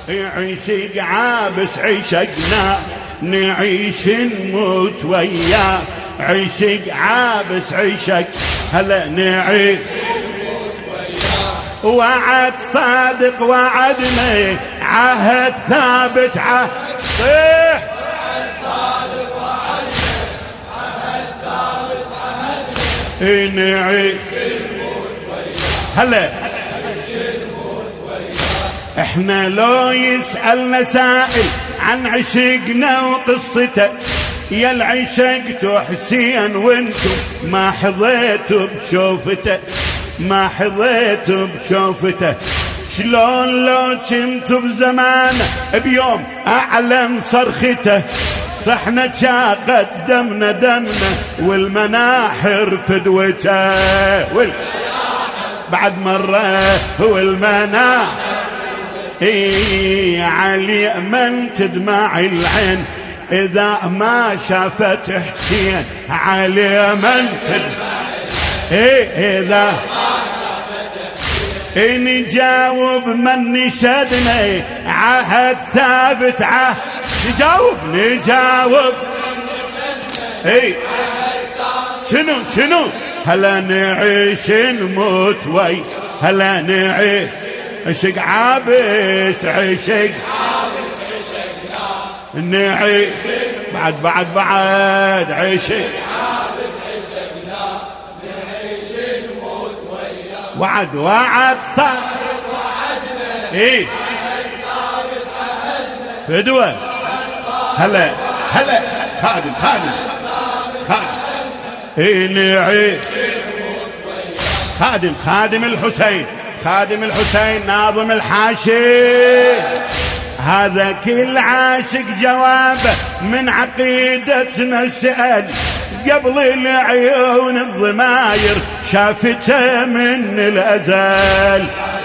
عشق عابس عشقنا نعيش نموت وياه، عشق عابس عشق هلا نعيش نموت وياه، وعد صادق وعدنا عهد ثابت عهد وعد صادق وعدنا عهد ثابت عهدنا، نعيش نموت وياه هلا احنا لو يسألنا سائل عن عشقنا وقصته، يا العشقتوا حسين وانتم ما حظيتوا بشوفته، ما حظيتوا بشوفته، شلون لو كنتوا بزمانه بيوم اعلن صرخته، صحنا شاقت دمنا دمنا والمناحر فدوته، بعد مرة هو المناحر علي من تدمع العين إذا ما شافت حسين، علي من تدمع إذا ما شافت حسين، نجاوب من نشدنا عهد ثابت عهد، نجاوب شنو هلا نعيش نموت وي، هلا نعيش عشق عابس عشق عابس عشقنا نعيش بعد عشق عابس عشقنا نعيش نموت وياه، وعد صادق وعدنا عهد ثابت عهدنا، فدوة هلا خادم نعيش نموت وياه، خادم الحسين، خادم الحسين ناظم الحاشي، هذا كل عاشق جوابه من عقيدتنا سأل، قبل العيون الضماير شافته من الأزل،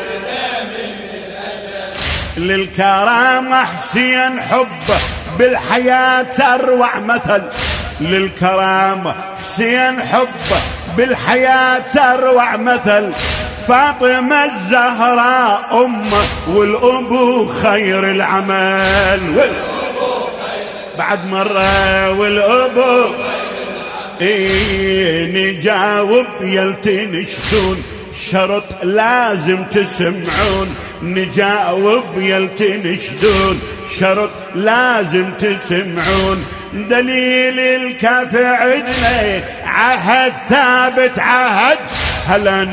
للكرامة حسين حبه بالحياة أروع مثل، للكرامة حسين حبه بالحياة أروع مثل، فاطمة الزهراء أمه والأبو خير العمل، بعد مرة والأبو نجاوب يلتنشتون شرط لازم تسمعون، نجاوب يلتنشتون شرط لازم تسمعون، دليل الكافي عدنا عهد ثابت عهد، هلا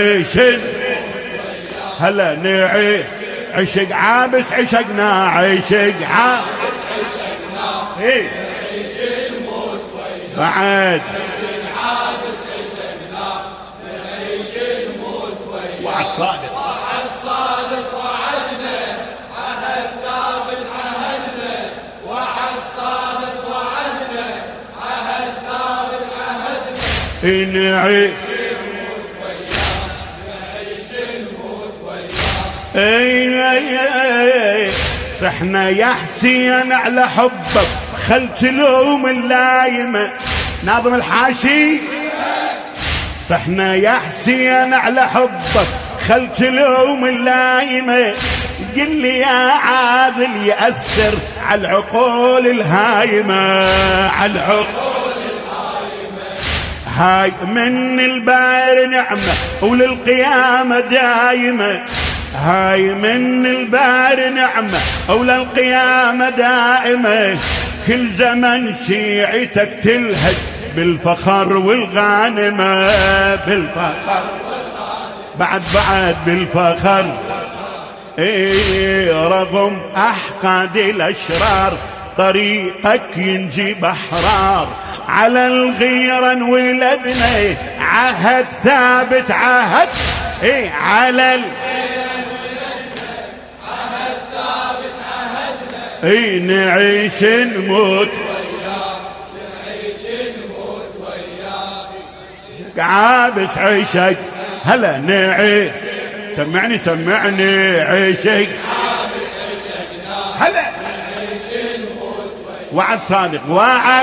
نعيش عشق عابس عشقنا، عشق عابس عشقنا نعيش نموت وياه، بعد عشق عابس عشقنا نعيش نموت وياه، وعد صادق وعدنا عهد ثابت عهدنا، وعد صادق وعدنا عهد ثابت عهدنا، نعيش صحنا يا حسين على حبك خل تلوم اللايمة، ناظم الحاشي، صحنا يا حسين على حبك خل تلوم اللايمة، قل لي يا عادل يأثر على العقول الهايمة، على العقول الهايمة، هاي من البار نعمة وللقيامة دايمة، هاي من البار نعمة وللقيامة دائمة، كل زمن شيعتك تلهج بالفخر والغانمة، بالفخر بعد بالفخر، رغم أحقاد الأشرار طريقك ينجي بحرار، على الغيرة ولدنا عهد ثابت عهد، على نعيش نموت وياه، نعيش نموت وياه، عابس عشق هلا نعيش، سمعني عشق عابس عشقنا هلا نعيش نموت وياه، وعد صادق وعدنا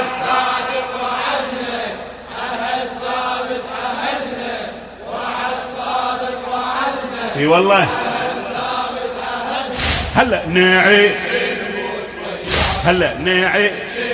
عهد ثابت عهدنا، وعد صادق وعدنا اي والله هلا نعيش هلا نعيش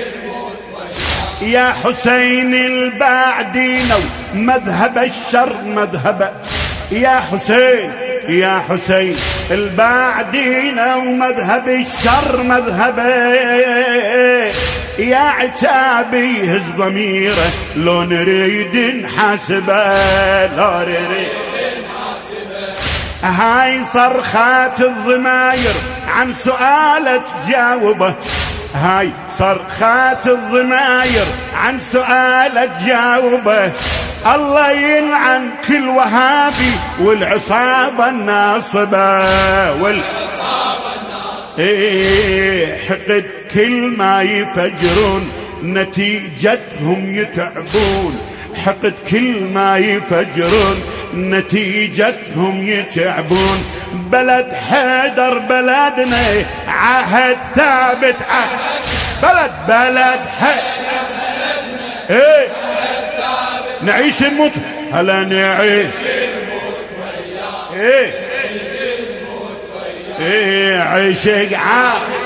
يا حسين البعدين مذهب الشر مذهب يا حسين يا حسين البعدين ومذهب الشر مذهبه يا عتابي هز ضميره لو نريد نحاسبه لو نريد نحاسبه هاي صرخات الضماير عن سؤال تجاوبه هاي صرخات الضماير عن سؤال تجاوبه الله يلعن كل وهابي والعصابة الناصبة والعصابة الناصبة حقد كل ما يفجرون نتيجتهم يتعبون حقد كل ما يفجرون نتيجتهم يتعبون بلد حيدر بلدنا عهد ثابت عهد بلد حيدر بلدنا نعيش نموت هلا نعيش نموت وياه نعيش نموت وياه عيشك عايش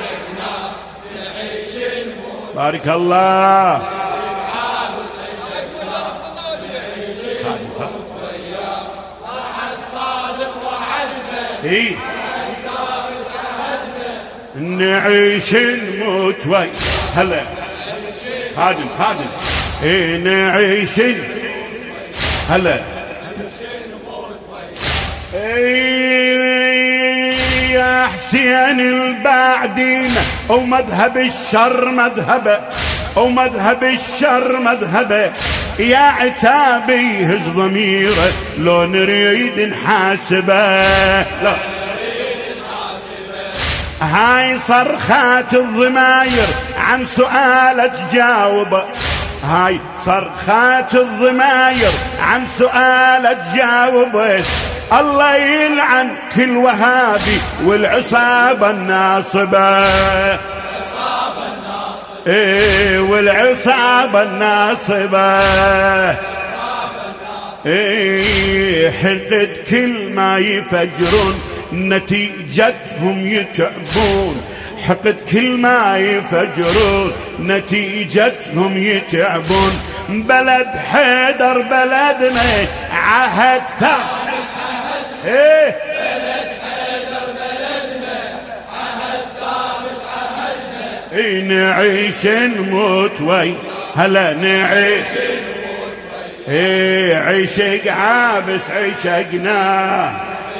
نعيش نموت بارك الله نعيش نموت وياه هلا خادم نعيش هلا يا حسين البعدين ومذهب الشر مذهبه ومذهب الشر مذهبه يا عتابي هز ضميره لو نريد نحاسبه لا هاي صرخات الضماير عن سؤال تجاوبه هاي صرخات الضماير عن سؤال تجاوبه الله يلعن كل وهابي والعصابة الناصبة والعصابة الناصبة حقد كل ما يفجرون نتيجتهم يتعبون حقد كل ما يفجرون نتيجتهم يتعبون بلد حيدر بلدنا عهد ثابت بلد حيدر بلدنا عهد ثابت عهدنا نعيش نموت وي هلا نعيش نموت وي عيشك عابس عيشقنا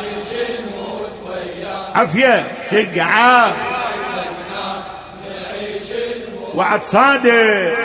عافية شق عابس وعد صادق